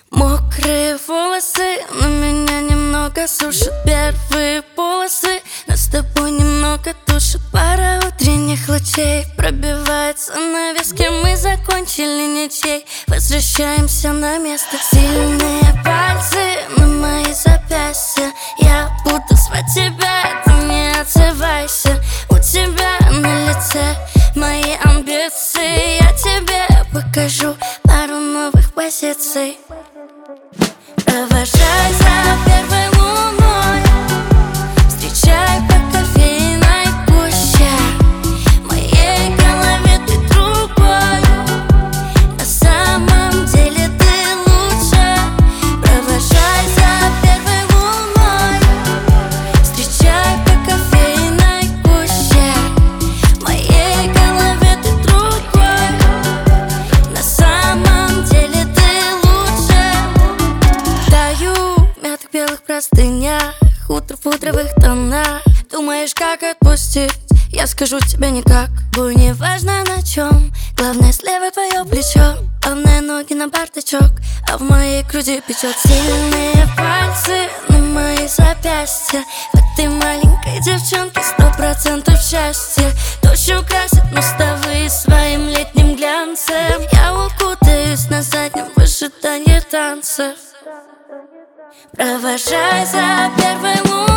Мокрые волосы на меня немного сушат первые полосы. Нас с тобой немного душит пара утренних лучей. Пробивается на виске, мы закончили ничей. Возвращаемся на место. Сильные пальцы на мои запястья. Я буду звать тебя, ты не отзывайся. У тебя на лице мои амбиции. Я тебе покажу пару новых позиций. Провожай за первой луной, встречай по кофейной гуще. В моей голове ты другой, на самом деле ты лучше. Провожай за первой луной, встречай по кофейной гуще. В моей голове ты другой, на самом деле ты лучше. Таю в мятых белых простынях, утро в пудровых тонах. Думаешь, как отпустить? Я скажу тебе никак. Бой, не важно на чем, главное слева твое плечо. Главное ноги на бардачок, а в моей груди печет. Сильные пальцы на мои запястья. В этой маленькой девчонке 100% счастья. Дождь украсит мостовые своим летним глянцем. Я укутаюсь на заднем в ожидании танцев. Провожай за первой луной.